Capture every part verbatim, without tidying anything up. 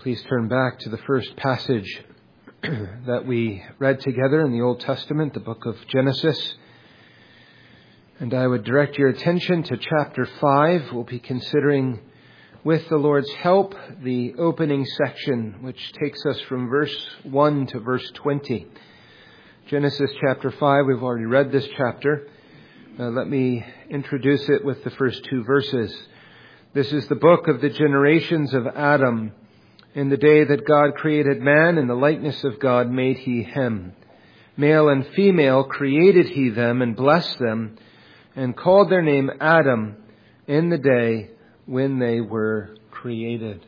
Please turn back to the first passage that we read together in the Old Testament, the book of Genesis. And I would direct your attention to chapter five. We'll be considering, with the Lord's help, the opening section, which takes us from verse one to verse twenty. Genesis chapter five, we've already read this chapter. Uh, let me introduce it with the first two verses. This is the book of the generations of Adam. In the day that God created man, in the likeness of God made he him. Male and female created he them and blessed them, and called their name Adam in the day when they were created.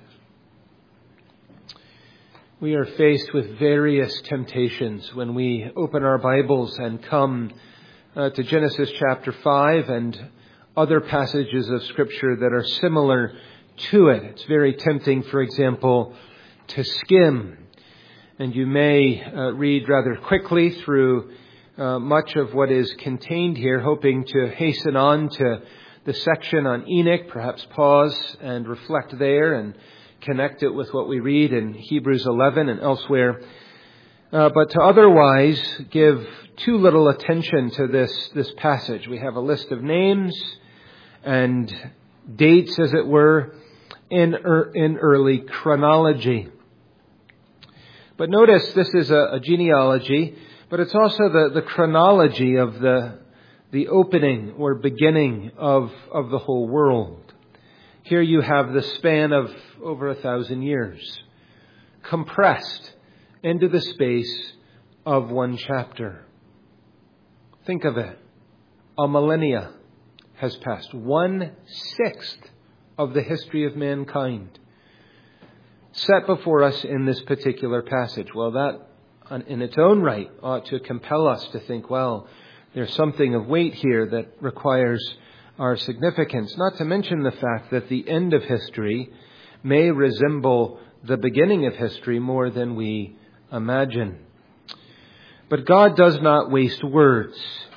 We are faced with various temptations when we open our Bibles and come uh, to Genesis chapter five and other passages of Scripture that are similar to it. It's very tempting, for example, to skim. And you may uh, read rather quickly through uh, much of what is contained here, hoping to hasten on to the section on Enoch, perhaps pause and reflect there and connect it with what we read in Hebrews eleven and elsewhere. Uh, but to otherwise give too little attention to this, this passage. We have a list of names and dates, as it were, in er, in early chronology. But notice this is a, a genealogy, but it's also the, the chronology of the the opening or beginning of, of the whole world. Here you have the span of over a thousand years, compressed into the space of one chapter. Think of it. A millennia has passed. One-sixth of the history of mankind set before us in this particular passage. Well, that in its own right ought to compel us to think, well, there's something of weight here that requires our significance. Not to mention the fact that the end of history may resemble the beginning of history more than we imagine. But God does not waste words.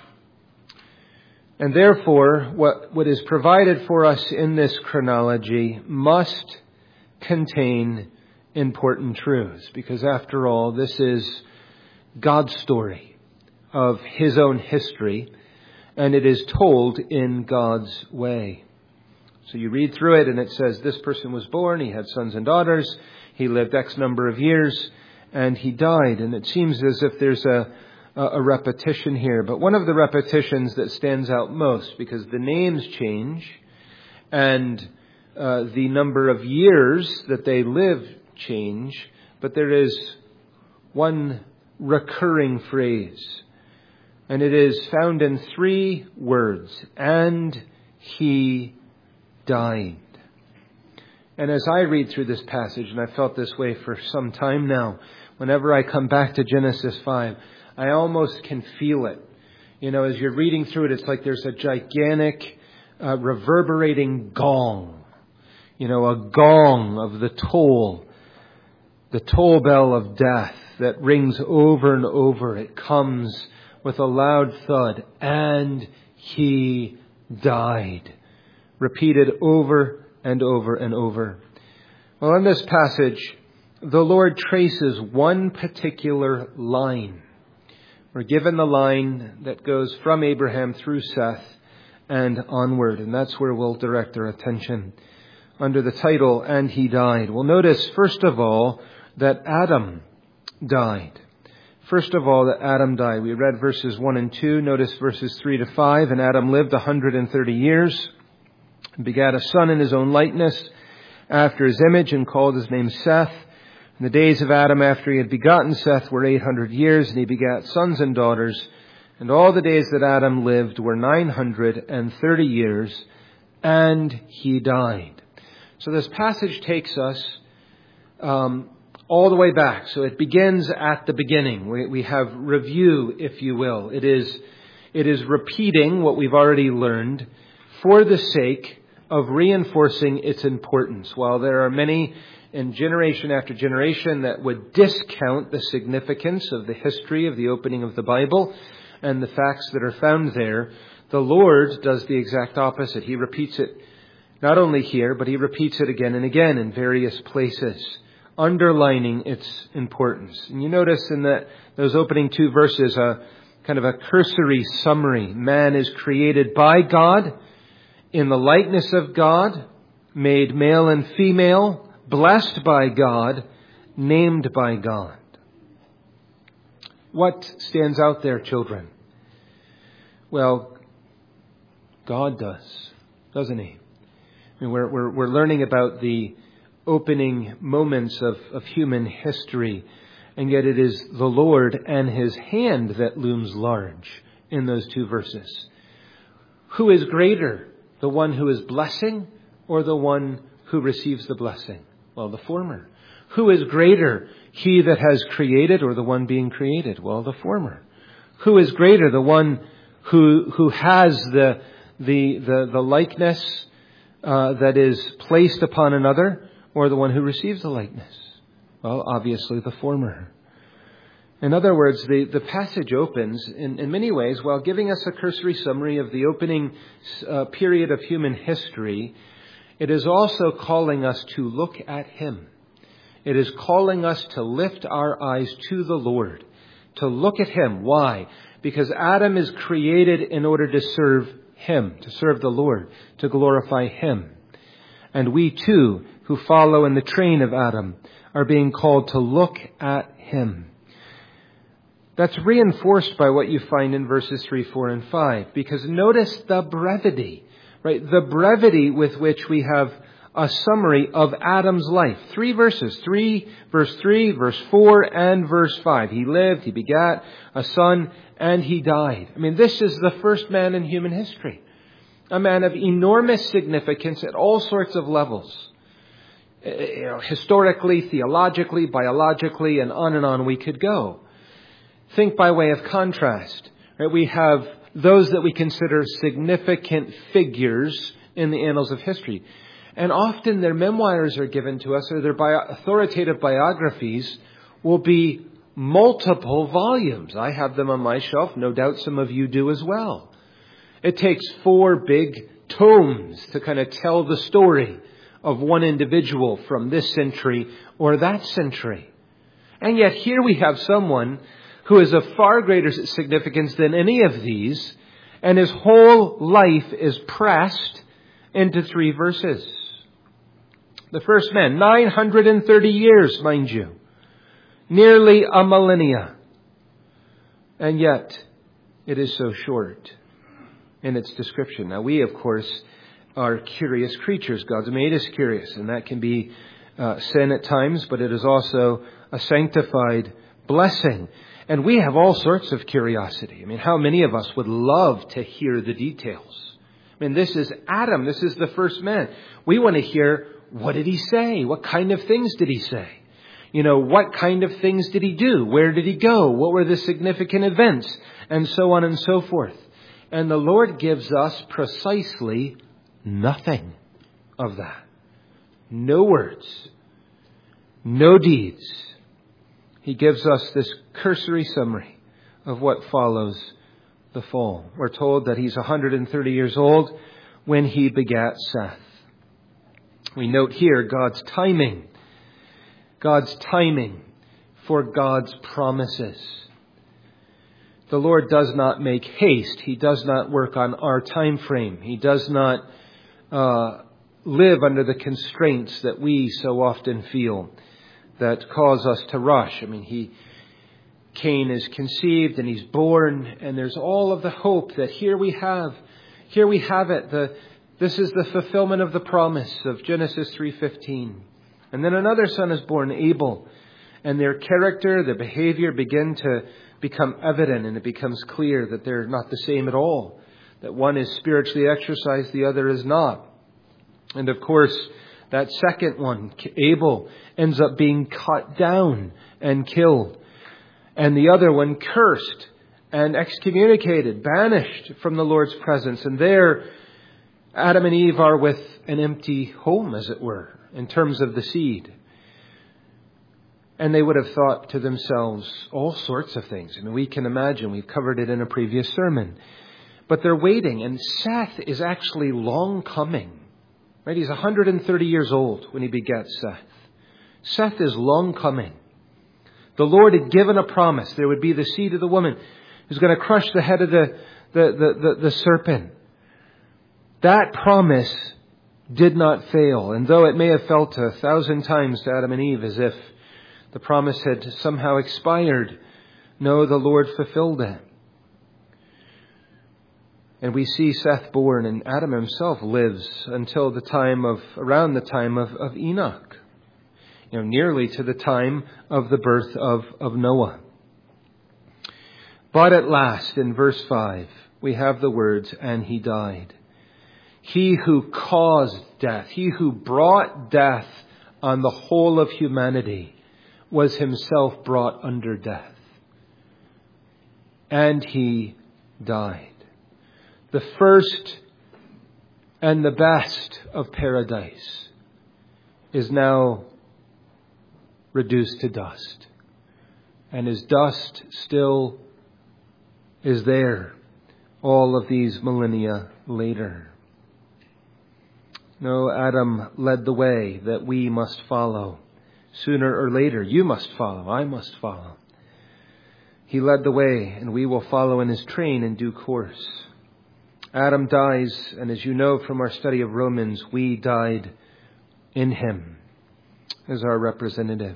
And therefore, what, what is provided for us in this chronology must contain important truths. Because after all, this is God's story of His own history, and it is told in God's way. So you read through it and it says this person was born, he had sons and daughters, he lived X number of years, and he died. And it seems as if there's a a repetition here. But one of the repetitions that stands out most, because the names change and uh, the number of years that they live change, but there is one recurring phrase. And it is found in three words. And he died. And as I read through this passage, and I've felt this way for some time now, whenever I come back to Genesis five, I almost can feel it. You know, as you're reading through it, it's like there's a gigantic, uh, reverberating gong. You know, a gong of the toll, the toll bell of death that rings over and over. It comes with a loud thud. And he died. Repeated over and over and over. Well, in this passage, the Lord traces one particular line. We're given the line that goes from Abraham through Seth and onward. And that's where we'll direct our attention under the title, And He Died. We'll notice, first of all, that Adam died. First of all, that Adam died. We read verses one and two. Notice verses three to five. And Adam lived one hundred thirty years and begat a son in his own likeness after his image and called his name Seth. And the days of Adam after he had begotten Seth were eight hundred years, and he begat sons and daughters. And all the days that Adam lived were nine hundred thirty years, and he died. So this passage takes us um, all the way back. So it begins at the beginning. We, we have review, if you will. It is, it is repeating what we've already learned for the sake of reinforcing its importance. While there are many in generation after generation that would discount the significance of the history of the opening of the Bible and the facts that are found there, the Lord does the exact opposite. He repeats it not only here, but he repeats it again and again in various places underlining its importance. And you notice in that those opening two verses a kind of a cursory summary. Man is created by God, in the likeness of God, made male and female, blessed by God, named by God. What stands out there, children? Well, God does, doesn't He? I mean, we're, we're, we're learning about the opening moments of, of human history, and yet it is the Lord and His hand that looms large in those two verses. Who is greater, the one who is blessing or the one who receives the blessing? Well, the former. Who is greater, he that has created or the one being created? Well, the former. Who is greater, the one who who has the the the, the likeness uh, that is placed upon another, or the one who receives the likeness? Well, obviously the former. In other words, the, the passage opens in, in many ways, while giving us a cursory summary of the opening uh, period of human history, it is also calling us to look at Him. It is calling us to lift our eyes to the Lord, to look at Him. Why? Because Adam is created in order to serve Him, to serve the Lord, to glorify Him. And we too, who follow in the train of Adam, are being called to look at Him. That's reinforced by what you find in verses three, four, and five. Because notice the brevity, right? The brevity with which we have a summary of Adam's life. Three verses. Three, verse three, verse four, and verse five. He lived, he begat a son, and he died. I mean, this is the first man in human history. A man of enormous significance at all sorts of levels. You know, historically, theologically, biologically, and on and on we could go. Think by way of contrast. Right? We have those that we consider significant figures in the annals of history. And often their memoirs are given to us, or their bio- authoritative biographies will be multiple volumes. I have them on my shelf. No doubt some of you do as well. It takes four big tomes to kind of tell the story of one individual from this century or that century. And yet here we have someone who is of far greater significance than any of these, and his whole life is pressed into three verses. The first man, nine hundred thirty years, mind you. Nearly a millennia. And yet, it is so short in its description. Now, we, of course, are curious creatures. God's made us curious, and that can be uh, sin at times, but it is also a sanctified blessing. And we have all sorts of curiosity. I mean, how many of us would love to hear the details? I mean, this is Adam. This is the first man. We want to hear, what did he say? What kind of things did he say? You know, what kind of things did he do? Where did he go? What were the significant events? And so on and so forth. And the Lord gives us precisely nothing of that. No words. No deeds. He gives us this cursory summary of what follows the fall. We're told that he's one hundred thirty years old when he begat Seth. We note here God's timing. God's timing for God's promises. The Lord does not make haste. He does not work on our time frame. He does not uh, live under the constraints that we so often feel that cause us to rush. I mean, he Cain is conceived and he's born, and there's all of the hope that here we have, here we have it. The this is the fulfillment of the promise of Genesis three fifteen. And then another son is born, Abel, and their character, their behavior begin to become evident, and it becomes clear that they're not the same at all. That one is spiritually exercised, the other is not. And of course, that second one, Abel, ends up being cut down and killed. And the other one cursed and excommunicated, banished from the Lord's presence. And there, Adam and Eve are with an empty home, as it were, in terms of the seed. And they would have thought to themselves all sorts of things. I mean, we can imagine. We've covered it in a previous sermon. But they're waiting. And Seth is actually long coming. Right? He's one hundred thirty years old when he begets Seth. Seth is long coming. The Lord had given a promise. There would be the seed of the woman who's going to crush the head of the, the, the, the, the serpent. That promise did not fail. And though it may have felt a thousand times to Adam and Eve as if the promise had somehow expired, no, the Lord fulfilled it. And we see Seth born, and Adam himself lives until the time of, around the time of, of Enoch. You know, nearly to the time of the birth of, of Noah. But at last, in verse five, we have the words, and he died. He who caused death, he who brought death on the whole of humanity, was himself brought under death. And he died. The first and the best of paradise is now reduced to dust. And his dust still is there all of these millennia later. No, Adam led the way that we must follow. Sooner or later, you must follow. I must follow. He led the way, and we will follow in his train in due course. Adam dies, and as you know from our study of Romans, we died in him as our representative.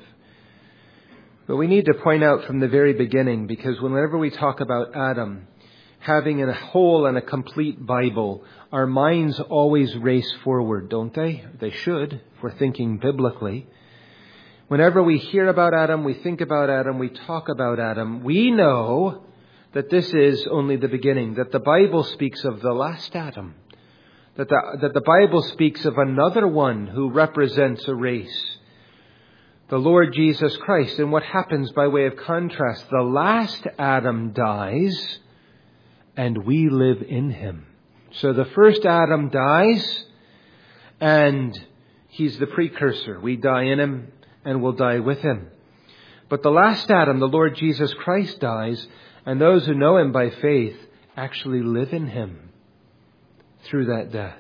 But we need to point out from the very beginning, because whenever we talk about Adam having a whole and a complete Bible, our minds always race forward, don't they? They should, if we're thinking biblically. Whenever we hear about Adam, we think about Adam, we talk about Adam, we know that this is only the beginning, that the Bible speaks of the last Adam, that the, that the Bible speaks of another one who represents a race, the Lord Jesus Christ. And what happens by way of contrast? The last Adam dies, and we live in him. So the first Adam dies, and he's the precursor. We die in him, and we'll die with him. But the last Adam, the Lord Jesus Christ, dies, and those who know him by faith actually live in him through that death.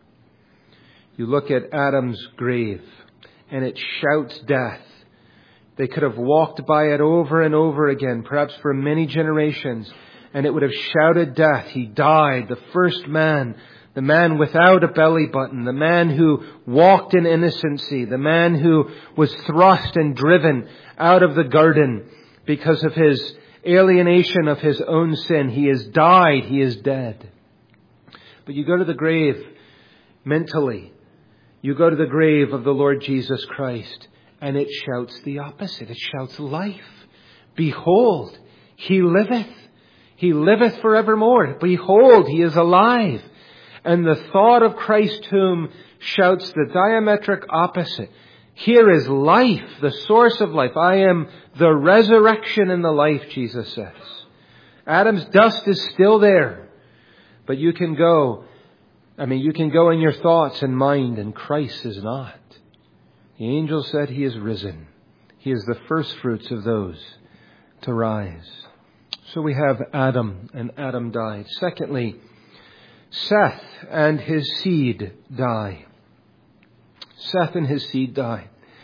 You look at Adam's grave, and it shouts death. They could have walked by it over and over again, perhaps for many generations, and it would have shouted death. He died, the first man, the man without a belly button, the man who walked in innocency, the man who was thrust and driven out of the garden because of his alienation of his own sin. He has died. He is dead. But you go to the grave mentally. You go to the grave of the Lord Jesus Christ, and it shouts the opposite. It shouts life. Behold, he liveth. He liveth forevermore. Behold, he is alive. And the thought of Christ's tomb shouts the diametric opposite. Here is life, the source of life. I am the resurrection and the life, Jesus says. Adam's dust is still there. But you can go, I mean, you can go in your thoughts and mind, and Christ is not. The angel said he is risen. He is the first fruits of those to rise. So we have Adam, and Adam died. Secondly, Seth and his seed die. Seth and his seed die.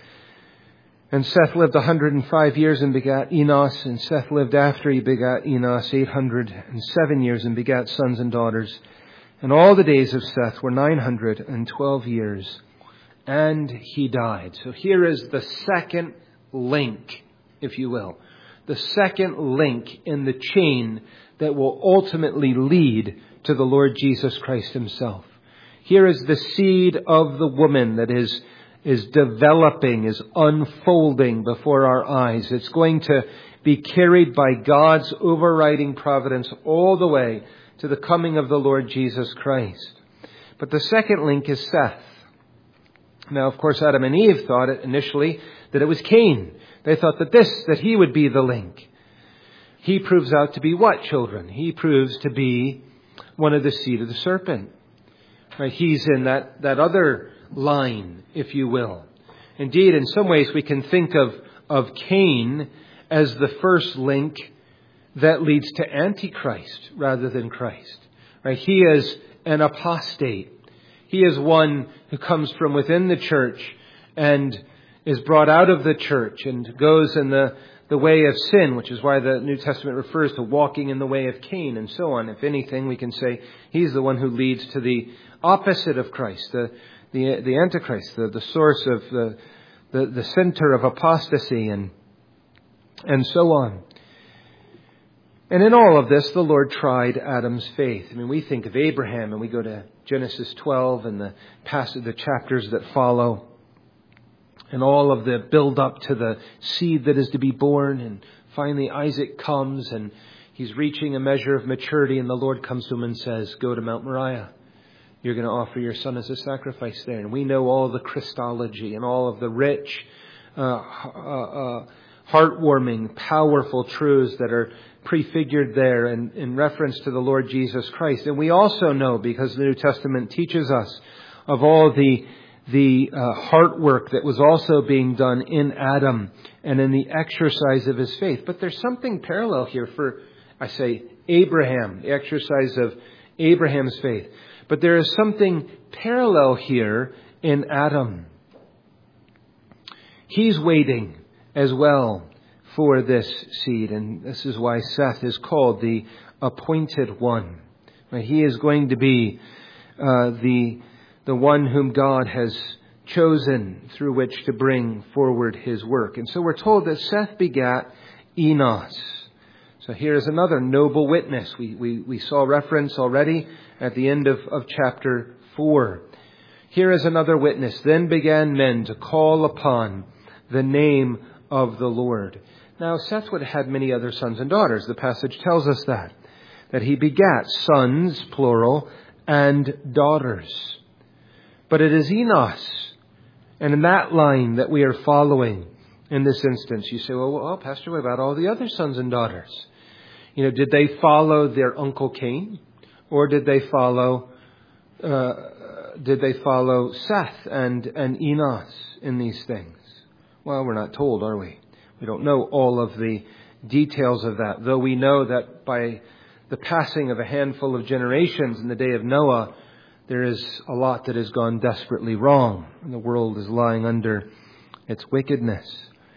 And Seth lived one hundred five years and begat Enos. And Seth lived after he begat Enos eight hundred seven years and begat sons and daughters. And all the days of Seth were nine hundred twelve years. And he died. So here is the second link, if you will. The second link in the chain that will ultimately lead to the Lord Jesus Christ himself. Here is the seed of the woman that is, is developing, is unfolding before our eyes. It's going to be carried by God's overriding providence all the way to the coming of the Lord Jesus Christ. But the second link is Seth. Now, of course, Adam and Eve thought it initially that it was Cain. They thought that this, that he would be the link. He proves out to be what, children? He proves to be one of the seed of the serpent. Right? He's in that, that other line, if you will. Indeed, in some ways we can think of, of Cain as the first link that leads to Antichrist rather than Christ. Right? He is an apostate. He is one who comes from within the church and is brought out of the church and goes in the, the way of sin, which is why the New Testament refers to walking in the way of Cain and so on. If anything, we can say he's the one who leads to the opposite of Christ, the the, the Antichrist, the, the source of the, the the center of apostasy and and so on. And in all of this, the Lord tried Adam's faith. I mean, we think of Abraham and we go to Genesis twelve and the passage, the chapters that follow, and all of the build up to the seed that is to be born. And finally Isaac comes and he's reaching a measure of maturity, and the Lord comes to him and says, go to Mount Moriah. You're going to offer your son as a sacrifice there. And we know all the Christology and all of the rich, uh, uh, uh, heartwarming, powerful truths that are prefigured there in, in reference to the Lord Jesus Christ. And we also know, because the New Testament teaches us, of all the the uh, heart work that was also being done in Adam and in the exercise of his faith. But there's something parallel here for, I say, Abraham, the exercise of Abraham's faith. But there is something parallel here in Adam. He's waiting as well for this seed. And this is why Seth is called the appointed one. He is going to be uh, the the one whom God has chosen through which to bring forward his work. And so we're told that Seth begat Enos. So here's another noble witness. We, we, we saw reference already at the end of, of chapter four. Here is another witness. Then began men to call upon the name of the Lord. Now Seth would have had many other sons and daughters. The passage tells us that. That he begat sons, plural, and daughters. But it is Enos, and in that line that we are following in this instance. You say, well, well, Pastor, what about all the other sons and daughters? You know, did they follow their uncle Cain, or did they follow uh, did they follow Seth and and Enos in these things? Well, we're not told, are we? We don't know all of the details of that, though we know that by the passing of a handful of generations in the day of Noah, there is a lot that has gone desperately wrong, and the world is lying under its wickedness.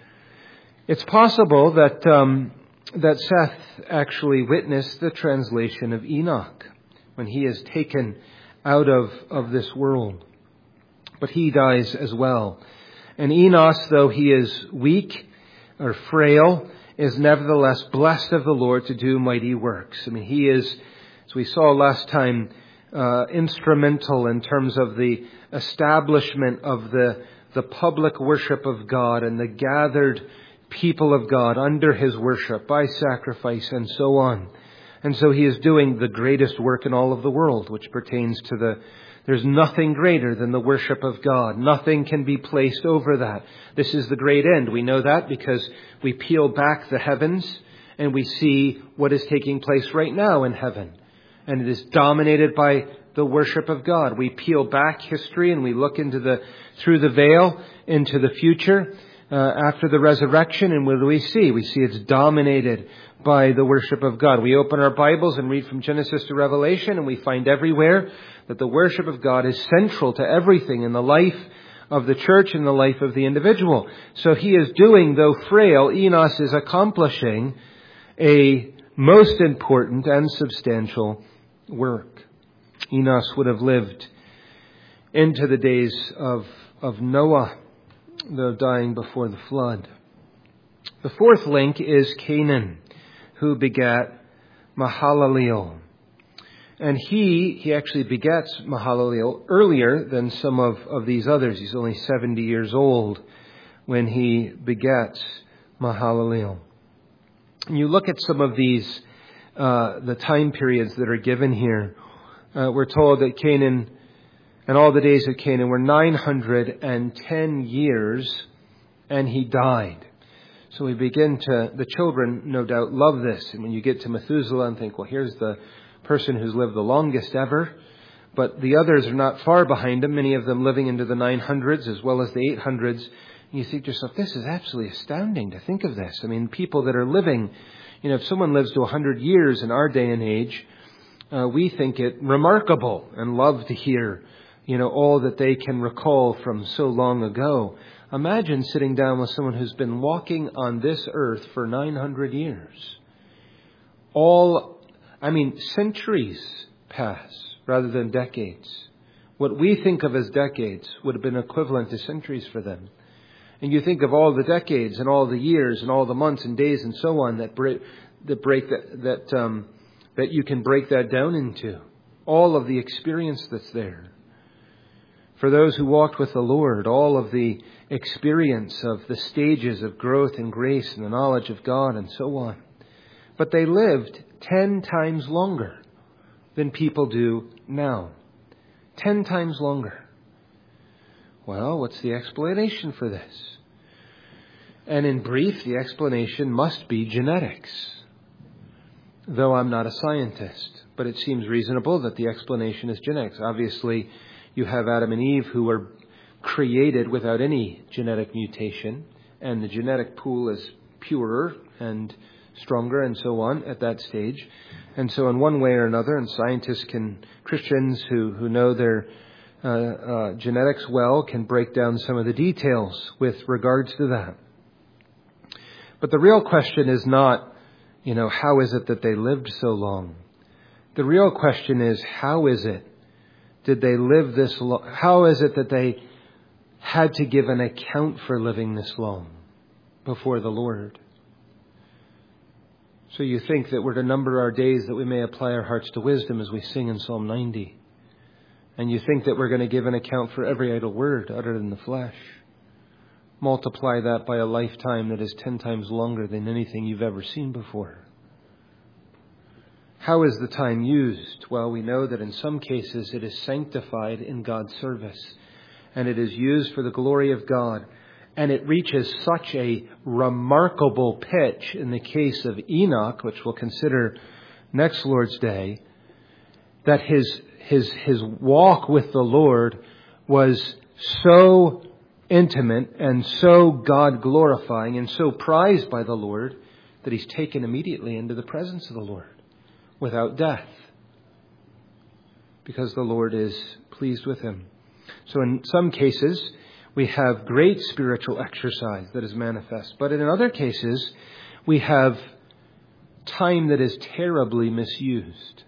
It's possible that um, that Seth actually witnessed the translation of Enoch when he is taken out of, of this world. But he dies as well. And Enos, though he is weak or frail, is nevertheless blessed of the Lord to do mighty works. I mean, he is, as we saw last time, Uh, instrumental in terms of the establishment of the the public worship of God and the gathered people of God under his worship by sacrifice and so on. And so he is doing the greatest work in all of the world, which pertains to the, there's nothing greater than the worship of God. Nothing can be placed over that. This is the great end. We know that because we peel back the heavens and we see what is taking place right now in heaven. And it is dominated by the worship of God. We peel back history and we look into the through the veil into the future uh, after the resurrection. And what do we see? We see it's dominated by the worship of God. We open our Bibles and read from Genesis to Revelation, and we find everywhere that the worship of God is central to everything in the life of the church and the life of the individual. So he is doing, though frail, Enos is accomplishing a most important and substantial work. Enos would have lived into the days of, of Noah, though dying before the flood. The fourth link is Canaan, who begat Mahalaleel. And he, he actually begets Mahalaleel earlier than some of, of these others. He's only seventy years old when he begets Mahalaleel. And you look at some of these Uh, the time periods that are given here. Uh, we're told that Canaan and all the days of Canaan were nine hundred ten years, and he died. So we begin to, the children no doubt love this. And when you get to Methuselah and think, well, here's the person who's lived the longest ever. But the others are not far behind him, many of them living into the nine hundreds as well as the eight hundreds. And you think to yourself, this is absolutely astounding to think of this. I mean, people that are living, you know, if someone lives to one hundred years in our day and age, uh, we think it remarkable and love to hear, you know, all that they can recall from so long ago. Imagine sitting down with someone who's been walking on this earth for nine hundred years. All, I mean, centuries pass rather than decades. What we think of as decades would have been equivalent to centuries for them. And you think of all the decades and all the years and all the months and days and so on that break that break that that um, that you can break that down into. All of the experience that's there. For those who walked with the Lord, all of the experience of the stages of growth in grace and the knowledge of God and so on. But they lived ten times longer than people do now. Ten times longer. Well, what's the explanation for this? And in brief, the explanation must be genetics. Though I'm not a scientist, but it seems reasonable that the explanation is genetics. Obviously, you have Adam and Eve who were created without any genetic mutation, and the genetic pool is purer and stronger and so on at that stage. And so in one way or another, and scientists can, Christians who, who know their uh, uh, genetics well can break down some of the details with regards to that. But the real question is not, you know, how is it that they lived so long? The real question is, how is it did they live this long? How is it that they had to give an account for living this long before the Lord? So you think that we're to number our days that we may apply our hearts to wisdom, as we sing in Psalm ninety. And you think that we're going to give an account for every idle word uttered in the flesh. Multiply that by a lifetime that is ten times longer than anything you've ever seen before. How is the time used? Well, we know that in some cases it is sanctified in God's service, and it is used for the glory of God. And it reaches such a remarkable pitch in the case of Enoch, which we'll consider next Lord's Day, that his his his walk with the Lord was so intimate and so God-glorifying and so prized by the Lord that he's taken immediately into the presence of the Lord without death, because the Lord is pleased with him. So in some cases, we have great spiritual exercise that is manifest. But in other cases, we have time that is terribly misused.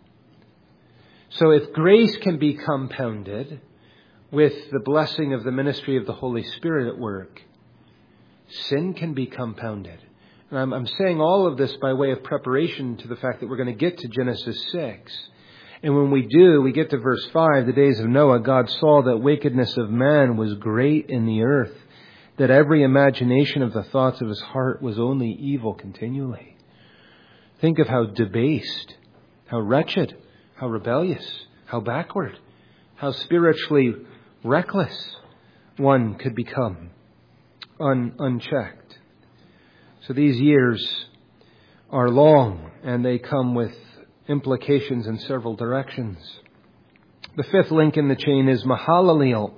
So if grace can be compounded with the blessing of the ministry of the Holy Spirit at work, sin can be compounded. And I'm, I'm saying all of this by way of preparation to the fact that we're going to get to Genesis six. And when we do, we get to verse five, the days of Noah, God saw that wickedness of man was great in the earth, that every imagination of the thoughts of his heart was only evil continually. Think of how debased, how wretched, how rebellious, how backward, how spiritually reckless one could become un, unchecked. So these years are long, and they come with implications in several directions. The fifth link in the chain is Mahalaleel,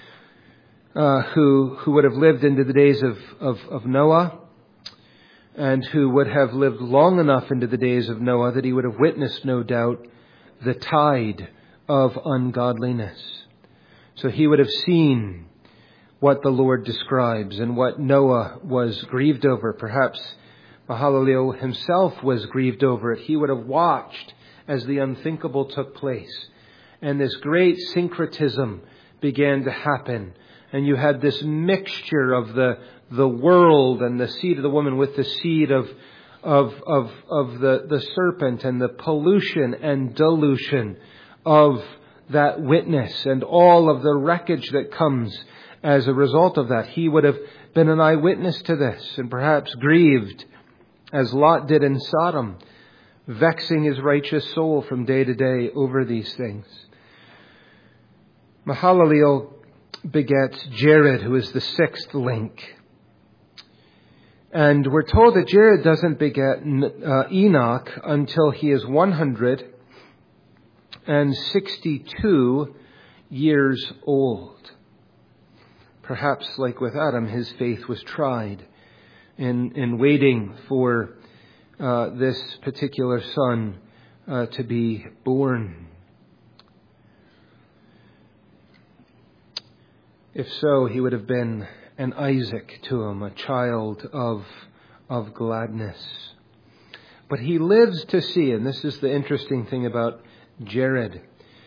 uh, who who would have lived into the days of, of, of Noah, and who would have lived long enough into the days of Noah that he would have witnessed, no doubt, the tide of ungodliness. So he would have seen what the Lord describes and what Noah was grieved over. Perhaps Mahalaleel himself was grieved over it. He would have watched as the unthinkable took place. And this great syncretism began to happen. And you had this mixture of the the world and the seed of the woman with the seed of of of, of the, the serpent, and the pollution and dilution of that witness and all of the wreckage that comes as a result of that. He would have been an eyewitness to this, and perhaps grieved as Lot did in Sodom, vexing his righteous soul from day to day over these things. Mahalaleel begets Jared, who is the sixth link. And we're told that Jared doesn't beget uh, Enoch until he is one hundred sixty-two years old. Perhaps, like with Adam, his faith was tried in, in waiting for uh, this particular son uh, to be born. If so, he would have been and Isaac to him, a child of, of gladness. But he lives to see, and this is the interesting thing about Jared.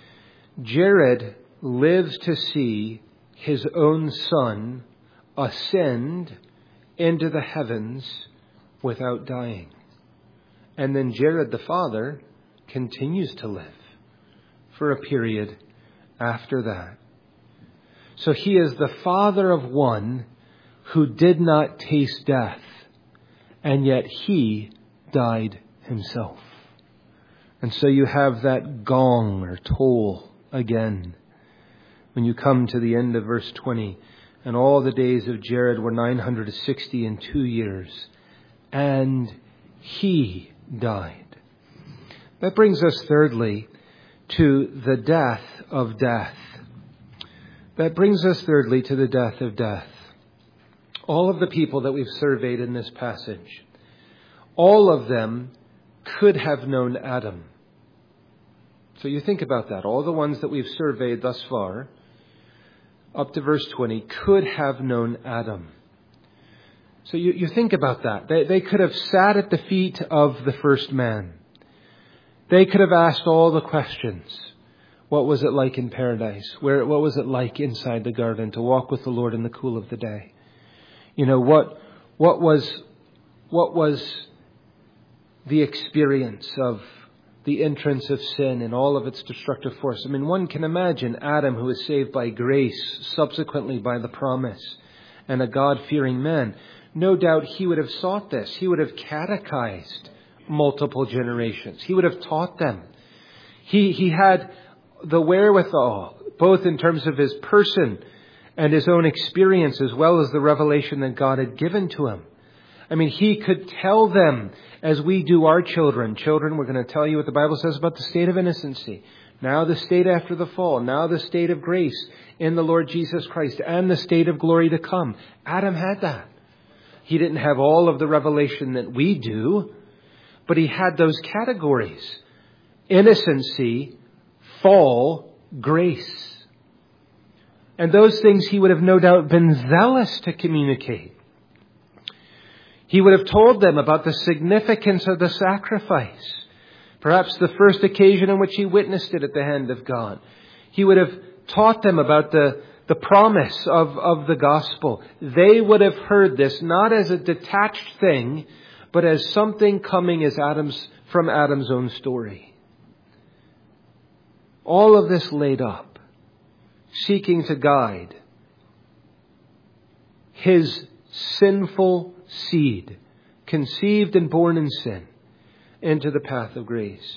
Jared lives to see his own son ascend into the heavens without dying. And then Jared the father continues to live for a period after that. So he is the father of one who did not taste death, and yet he died himself. And so you have that gong or toll again when you come to the end of verse twenty. And all the days of Jared were nine hundred sixty and two years, and he died. That brings us thirdly to the death of death. That brings us thirdly to the death of death. All of the people that we've surveyed in this passage, all of them could have known Adam. So you think about that. All the ones that we've surveyed thus far, up to verse twenty, could have known Adam. So you, you think about that. They, they could have sat at the feet of the first man. They could have asked all the questions. What was it like in paradise? Where, what was it like inside the garden to walk with the Lord in the cool of the day? You know, what, what was, what was the experience of the entrance of sin and all of its destructive force? I mean, one can imagine Adam, who is saved by grace, subsequently by the promise, and a God-fearing man. No doubt he would have sought this. He would have catechized multiple generations. He would have taught them. He, he had the wherewithal, both in terms of his person and his own experience, as well as the revelation that God had given to him. I mean, he could tell them, as we do our children. Children, we're going to tell you what the Bible says about the state of innocency. Now the state after the fall. Now the state of grace in the Lord Jesus Christ. And the state of glory to come. Adam had that. He didn't have all of the revelation that we do, but he had those categories. Innocency, fall, grace. And those things he would have no doubt been zealous to communicate. He would have told them about the significance of the sacrifice. Perhaps the first occasion in which he witnessed it at the hand of God. He would have taught them about the, the promise of, of the gospel. They would have heard this not as a detached thing, but as something coming as Adam's, from Adam's own story. All of this laid up, seeking to guide his sinful seed, conceived and born in sin, into the path of grace.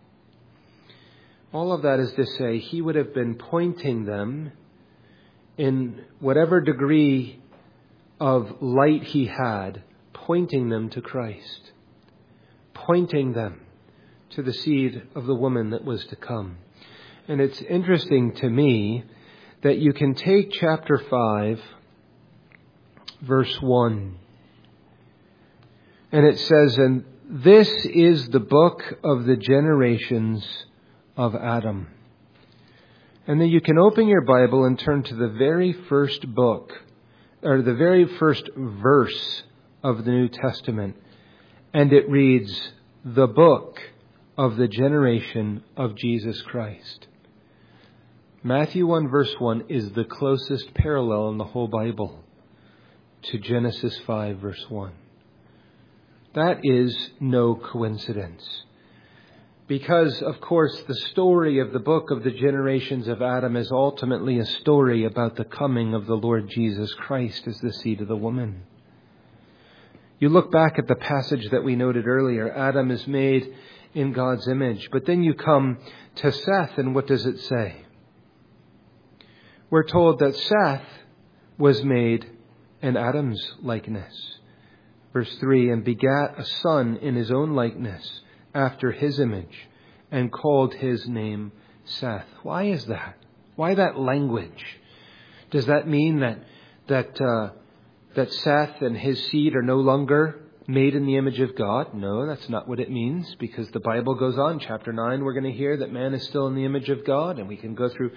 All of that is to say, he would have been pointing them in whatever degree of light he had, pointing them to Christ, pointing them to the seed of the woman that was to come. And it's interesting to me that you can take chapter five, verse one, and it says, and this is the book of the generations of Adam. And then you can open your Bible and turn to the very first book, or the very first verse of the New Testament. And it reads, the book of the generation of Jesus Christ. Matthew one verse one is the closest parallel in the whole Bible to Genesis five verse one. That is no coincidence. Because, of course, the story of the book of the generations of Adam is ultimately a story about the coming of the Lord Jesus Christ as the seed of the woman. You look back at the passage that we noted earlier. Adam is made in God's image. But then you come to Seth, and what does it say? We're told that Seth was made in Adam's likeness. Verse three, and begat a son in his own likeness, after his image, and called his name Seth. Why is that? Why that language? Does that mean that that uh, that Seth and his seed are no longer made in the image of God? No, that's not what it means, because the Bible goes on. Chapter nine, we're going to hear that man is still in the image of God, and we can go through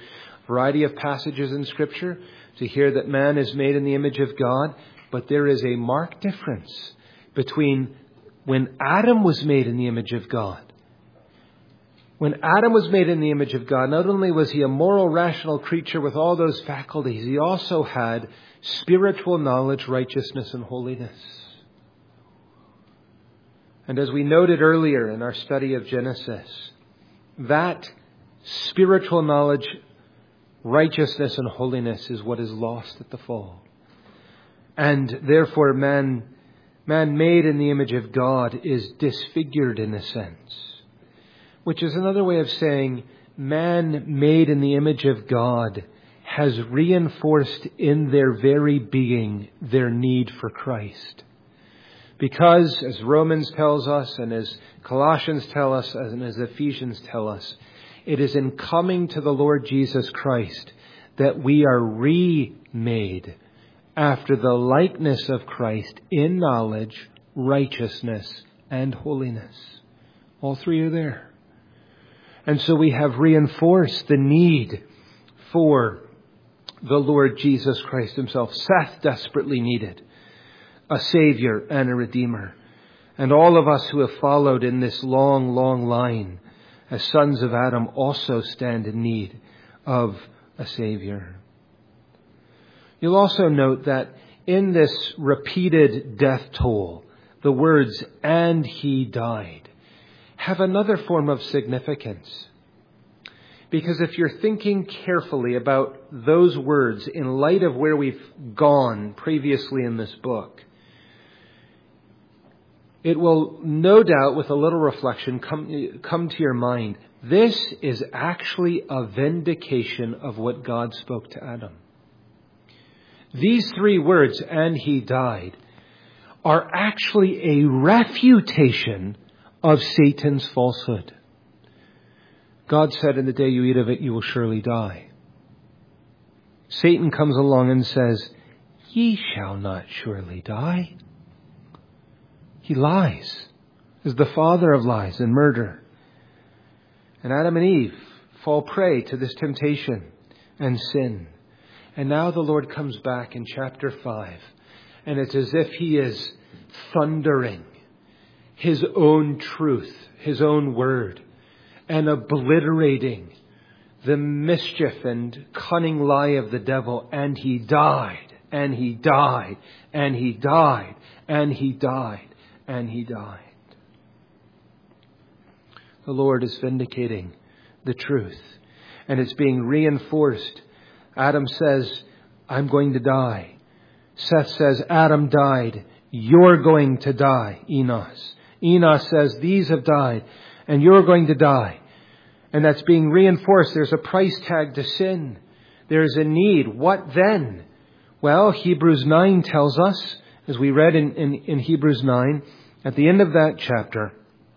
variety of passages in Scripture to hear that man is made in the image of God, but there is a marked difference between when Adam was made in the image of God. When Adam was made in the image of God, not only was he a moral, rational creature with all those faculties, he also had spiritual knowledge, righteousness, and holiness. And as we noted earlier in our study of Genesis, that spiritual knowledge, righteousness, and holiness is what is lost at the fall. And therefore man, man made in the image of God is disfigured in a sense. Which is another way of saying man made in the image of God has reinforced in their very being their need for Christ. Because, as Romans tells us, and as Colossians tell us, and as Ephesians tell us, it is in coming to the Lord Jesus Christ that we are remade after the likeness of Christ in knowledge, righteousness, and holiness. All three are there. And so we have reinforced the need for the Lord Jesus Christ himself. Seth desperately needed a Savior and a Redeemer. And all of us who have followed in this long, long line as sons of Adam also stand in need of a Savior. You'll also note that in this repeated death toll, the words, "and he died," have another form of significance. Because if you're thinking carefully about those words in light of where we've gone previously in this book, it will no doubt, with a little reflection, come, come to your mind. This is actually a vindication of what God spoke to Adam. These three words, "and he died," are actually a refutation of Satan's falsehood. God said, "In the day you eat of it, you will surely die." Satan comes along and says, "Ye shall not surely die." He lies, is the father of lies and murder. And Adam and Eve fall prey to this temptation and sin. And now the Lord comes back in chapter five, and it's as if he is thundering his own truth, his own word, and obliterating the mischief and cunning lie of the devil. And he died, and he died, and he died, and he died, and he died. The Lord is vindicating the truth, and it's being reinforced. Adam says, "I'm going to die." Seth says, "Adam died. You're going to die, Enos." Enos says, "These have died, and you're going to die." And that's being reinforced. There's a price tag to sin. There's a need. What then? Well, Hebrews nine tells us, as we read in, in, in Hebrews nine, at the end of that chapter,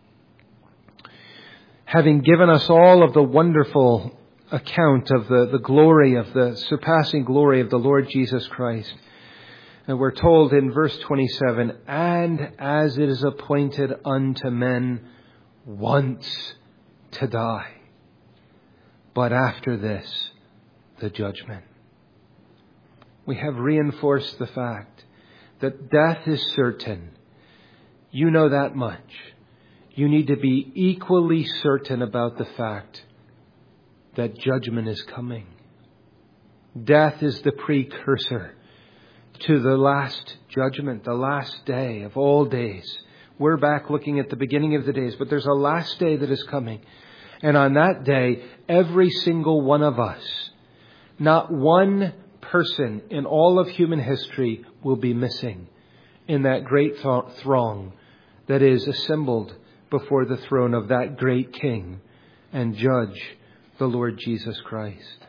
having given us all of the wonderful account of the, the glory of the surpassing glory of the Lord Jesus Christ. And we're told in verse twenty-seven, "And as it is appointed unto men once to die, but after this, the judgment." We have reinforced the fact that death is certain. You know that much. You need to be equally certain about the fact that judgment is coming. Death is the precursor to the last judgment, the last day of all days. We're back looking at the beginning of the days, but there's a last day that is coming. And on that day, every single one of us, not one person in all of human history will be missing in that great th- throng that is assembled before the throne of that great King and Judge, the Lord Jesus Christ.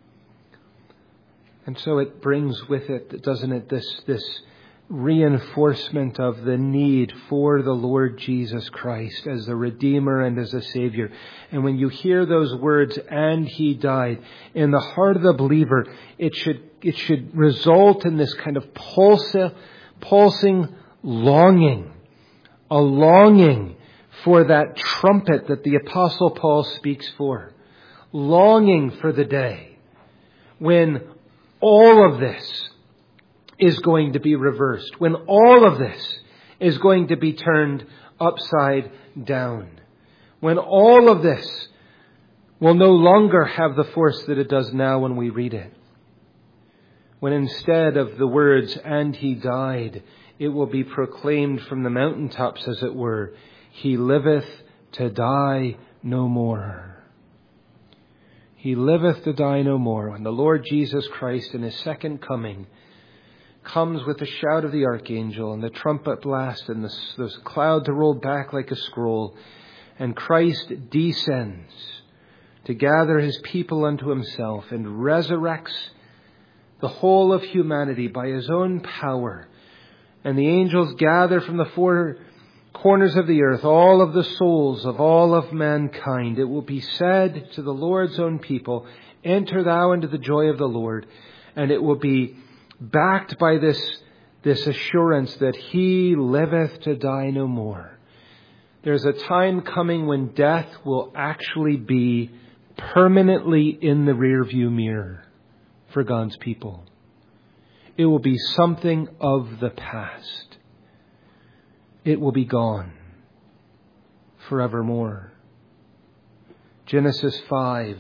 And so it brings with it, doesn't it, this, this reinforcement of the need for the Lord Jesus Christ as the Redeemer and as a Savior. And when you hear those words, "and he died," in the heart of the believer, it should, it should result in this kind of pulsa, pulsing longing, a longing for that trumpet that the Apostle Paul speaks for, longing for the day when all of this is going to be reversed, when all of this is going to be turned upside down, when all of this will no longer have the force that it does now when we read it. When instead of the words, "and he died," it will be proclaimed from the mountaintops, as it were, "He liveth to die no more." He liveth to die no more. When the Lord Jesus Christ in his second coming comes with the shout of the archangel and the trumpet blast and the, the cloud to roll back like a scroll, and Christ descends to gather his people unto himself and resurrects the whole of humanity by his own power, and the angels gather from the four corners of the earth all of the souls of all of mankind, it will be said to the Lord's own people, "Enter thou into the joy of the Lord." And it will be backed by this, this assurance that he liveth to die no more. There's a time coming when death will actually be permanently in the rearview mirror for God's people. It will be something of the past. It will be gone forevermore. Genesis five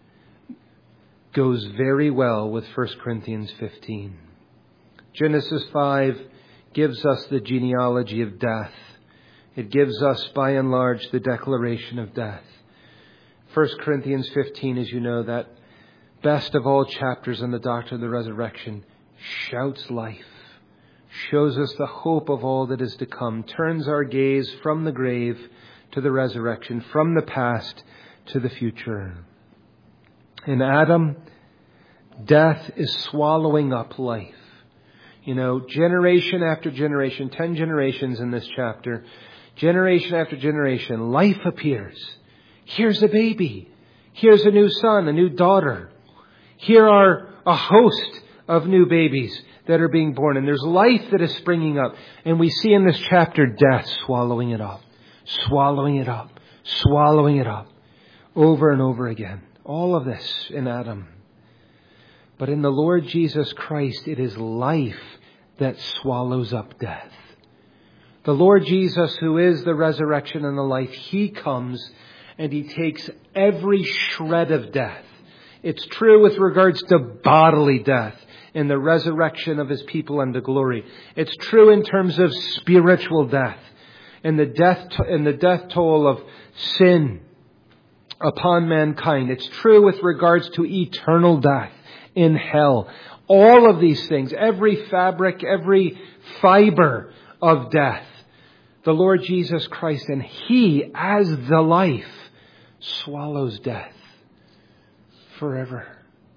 goes very well with First Corinthians fifteen. Genesis five gives us the genealogy of death. It gives us, by and large, the declaration of death. First Corinthians fifteen, as you know, that best of all chapters on the doctrine of the resurrection, shouts life, shows us the hope of all that is to come, turns our gaze from the grave to the resurrection, from the past to the future. In Adam, death is swallowing up life. You know, generation after generation, ten generations in this chapter, generation after generation, life appears. Here's a baby. Here's a new son, a new daughter. Here are a host of new babies that are being born. And there's life that is springing up. And we see in this chapter death swallowing it up, swallowing it up, swallowing it up over and over again. All of this in Adam. But in the Lord Jesus Christ, it is life that swallows up death. The Lord Jesus, who is the resurrection and the life, he comes and he takes every shred of death. It's true with regards to bodily death in the resurrection of his people unto glory. It's true in terms of spiritual death and the death and the death toll of sin upon mankind. It's true with regards to eternal death in hell. All of these things, every fabric, every fiber of death, the Lord Jesus Christ, and he, as the life, swallows death forever.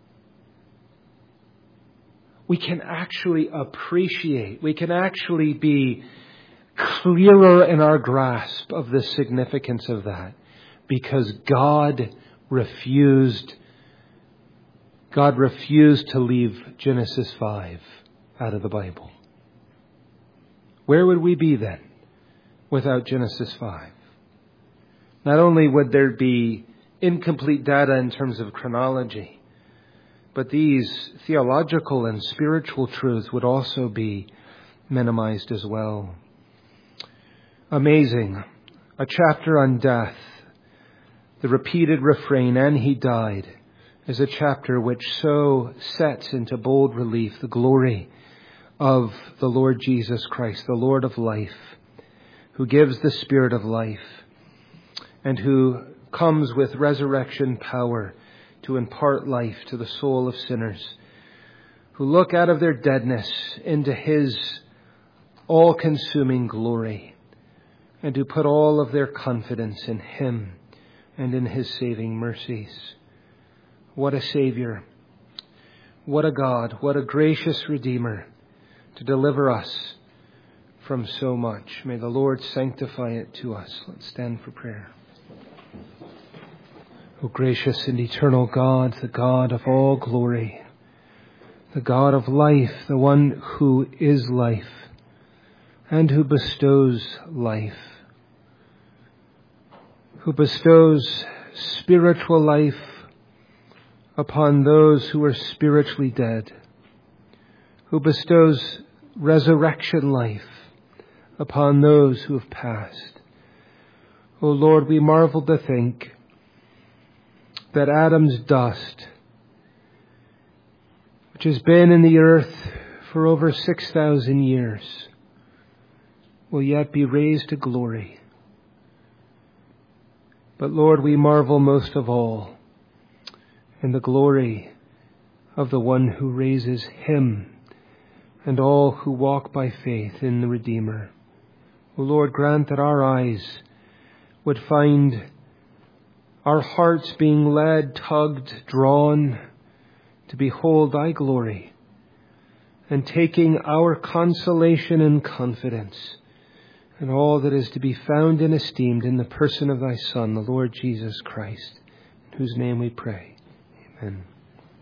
We can actually appreciate, we can actually be clearer in our grasp of the significance of that, because God refused God refused to leave Genesis five out of the Bible. Where would we be then without Genesis five? Not only would there be incomplete data in terms of chronology, but these theological and spiritual truths would also be minimized as well. Amazing. A chapter on death. The repeated refrain, "and he died," is a chapter which so sets into bold relief the glory of the Lord Jesus Christ, the Lord of life, who gives the Spirit of life and who comes with resurrection power to impart life to the soul of sinners who look out of their deadness into his all-consuming glory and who put all of their confidence in him and in his saving mercies. What a Savior. What a God. What a gracious Redeemer to deliver us from so much. May the Lord sanctify it to us. Let's stand for prayer. O gracious and eternal God, the God of all glory, the God of life, the one who is life and who bestows life, who bestows spiritual life upon those who are spiritually dead, who bestows resurrection life upon those who have passed. O Lord, we marvel to think that Adam's dust, which has been in the earth for over six thousand years, will yet be raised to glory. But Lord, we marvel most of all in the glory of the one who raises him and all who walk by faith in the Redeemer. O Lord, grant that our eyes would find our hearts being led, tugged, drawn to behold thy glory, and taking our consolation and confidence in all that is to be found and esteemed in the person of thy Son, the Lord Jesus Christ, in whose name we pray. Amen.